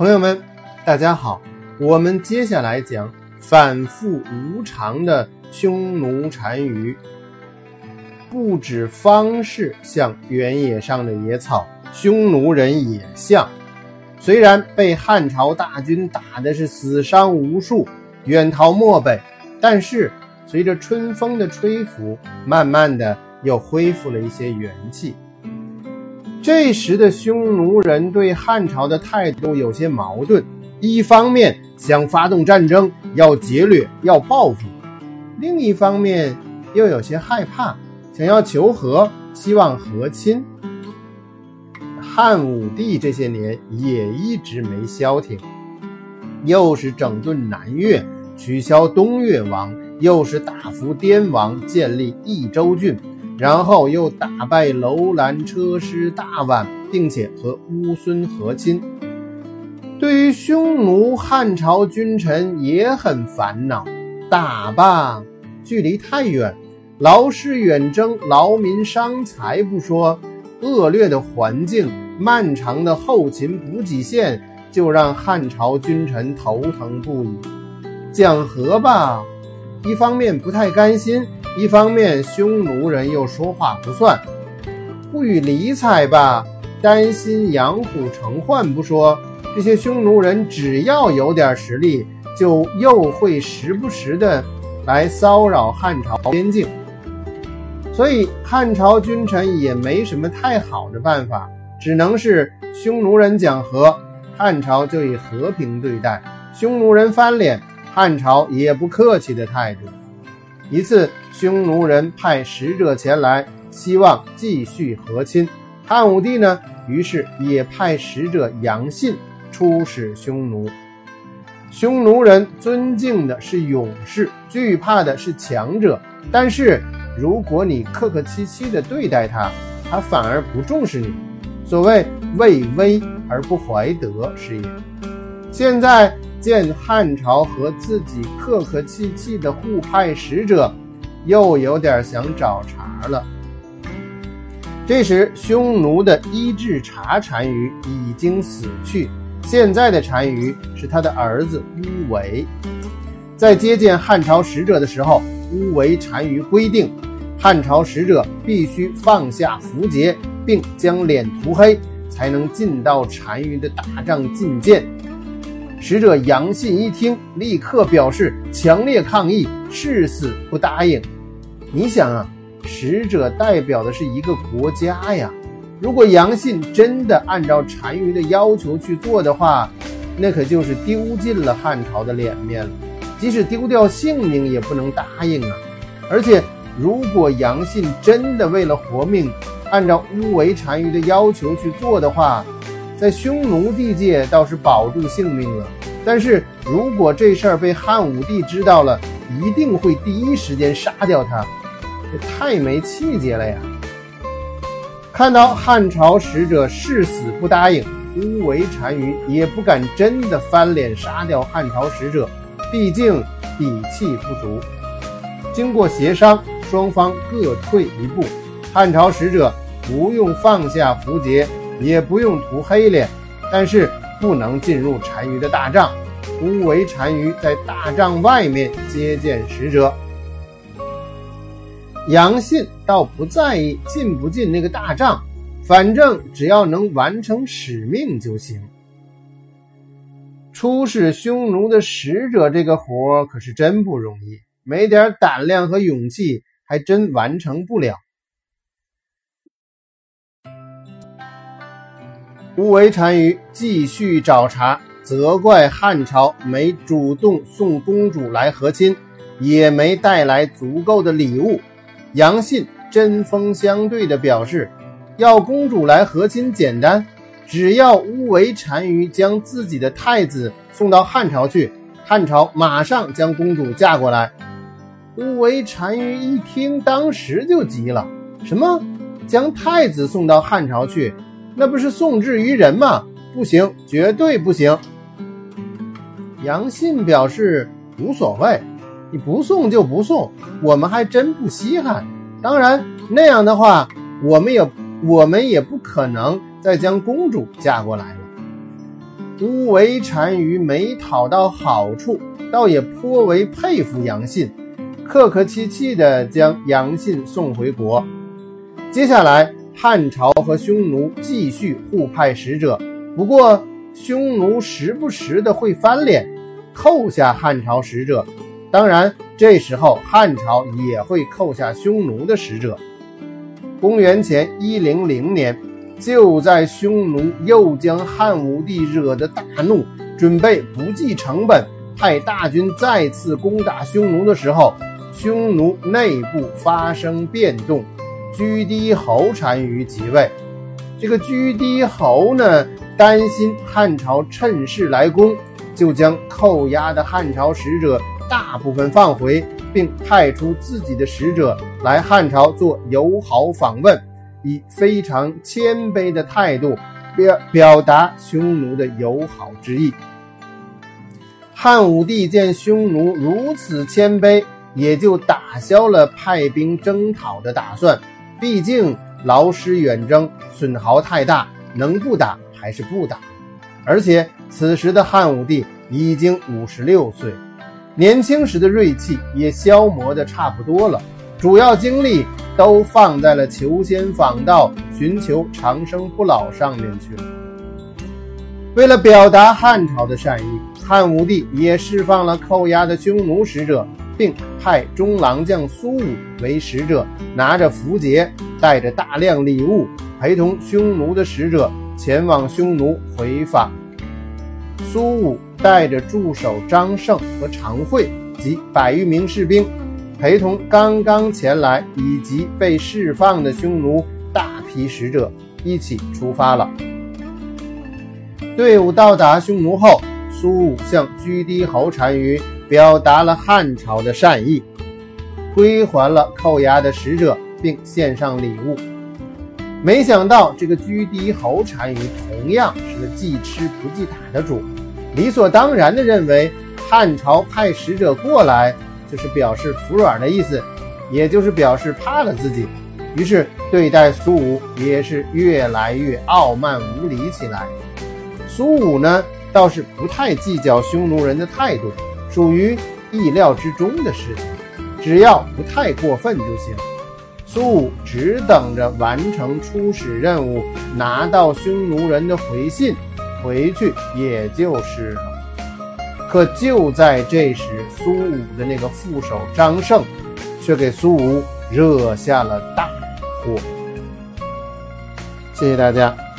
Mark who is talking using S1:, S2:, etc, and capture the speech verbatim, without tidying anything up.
S1: 朋友们，大家好，我们接下来讲反复无常的匈奴单于。不止方式像原野上的野草，匈奴人也像。虽然被汉朝大军打的是死伤无数，远逃漠北，但是随着春风的吹拂，慢慢的又恢复了一些元气。这时的匈奴人对汉朝的态度有些矛盾，一方面想发动战争，要劫掠，要报复，另一方面又有些害怕，想要求和，希望和亲。汉武帝这些年也一直没消停，又是整顿南越，取消东越王，又是大服滇王，建立益州郡，然后又打败楼兰、车师、大宛，并且和乌孙和亲。对于匈奴，汉朝君臣也很烦恼，打吧距离太远，劳师远征，劳民伤财不说，恶劣的环境，漫长的后勤补给线，就让汉朝君臣头疼不已。讲和吧，一方面不太甘心，一方面匈奴人又说话不算，不予理睬吧，担心养虎成患不说，这些匈奴人只要有点实力，就又会时不时的来骚扰汉朝边境。所以汉朝君臣也没什么太好的办法，只能是匈奴人讲和，汉朝就以和平对待，匈奴人翻脸，汉朝也不客气的态度。一次匈奴人派使者前来，希望继续和亲，汉武帝呢，于是也派使者杨信出使匈奴。匈奴人尊敬的是勇士，惧怕的是强者，但是如果你客客气气地对待他，他反而不重视你，所谓畏威而不怀德是也。现在见汉朝和自己客客气气的互派使者，又有点想找茬了。这时匈奴的伊稚茶单于已经死去，现在的单于是他的儿子乌维。在接见汉朝使者的时候，乌维单于规定，汉朝使者必须放下符节，并将脸涂黑，才能进到单于的大帐觐见。使者杨信一听，立刻表示强烈抗议，誓死不答应。你想啊，使者代表的是一个国家呀，如果杨信真的按照单于的要求去做的话，那可就是丢尽了汉朝的脸面了，即使丢掉性命也不能答应啊。而且如果杨信真的为了活命，按照乌维单于的要求去做的话，在匈奴地界倒是保住性命了，但是如果这事儿被汉武帝知道了，一定会第一时间杀掉他，这太没气节了呀。看到汉朝使者誓死不答应，乌维单于也不敢真的翻脸杀掉汉朝使者，毕竟底气不足。经过协商，双方各退一步，汉朝使者不用放下符节，也不用涂黑脸，但是不能进入单于的大帐，乌维单于在大帐外面接见使者。杨信倒不在意进不进那个大帐，反正只要能完成使命就行。出使匈奴的使者这个活可是真不容易，没点胆量和勇气还真完成不了。乌维单于继续找茬，责怪汉朝没主动送公主来和亲，也没带来足够的礼物。杨信针锋相对地表示，要公主来和亲简单，只要乌维单于将自己的太子送到汉朝去，汉朝马上将公主嫁过来。乌维单于一听，当时就急了，什么将太子送到汉朝去，那不是送之于人吗？不行，绝对不行。杨信表示无所谓，你不送就不送，我们还真不稀罕。当然那样的话，我们也我们也不可能再将公主嫁过来了。 乌韦单于没讨到好处，倒也颇为佩服杨信，客客气气地将杨信送回国。接下来汉朝和匈奴继续互派使者，不过匈奴时不时的会翻脸，扣下汉朝使者，当然这时候汉朝也会扣下匈奴的使者。公元前一零零年，就在匈奴又将汉武帝惹得大怒，准备不计成本派大军再次攻打匈奴的时候，匈奴内部发生变动，居低侯单于即位。这个居低侯呢，担心汉朝趁势来攻，就将扣押的汉朝使者大部分放回，并派出自己的使者来汉朝做友好访问，以非常谦卑的态度表表达匈奴的友好之意。汉武帝见匈奴如此谦卑，也就打消了派兵征讨的打算，毕竟劳师远征，损耗太大，能不打还是不打。而且此时的汉武帝已经五十六岁，年轻时的锐气也消磨得差不多了，主要精力都放在了求仙访道、寻求长生不老上面去了。为了表达汉朝的善意，汉武帝也释放了扣押的匈奴使者，并派中郎将苏武为使者，拿着符节，带着大量礼物，陪同匈奴的使者前往匈奴回访。苏武带着助手张胜和常惠及百余名士兵，陪同刚刚前来以及被释放的匈奴大批使者一起出发了。队伍到达匈奴后，苏武向居低侯单于表达了汉朝的善意，归还了扣押的使者，并献上礼物。没想到这个居低侯单于同样是个记吃不记打的主，理所当然地认为汉朝派使者过来就是表示服软的意思，也就是表示怕了自己，于是对待苏武也是越来越傲慢无礼起来。苏武呢，倒是不太计较匈奴人的态度，属于意料之中的事情，只要不太过分就行。苏武只等着完成出使任务，拿到匈奴人的回信，回去也就是了。可就在这时，苏武的那个副手张胜却给苏武惹下了大祸。谢谢大家。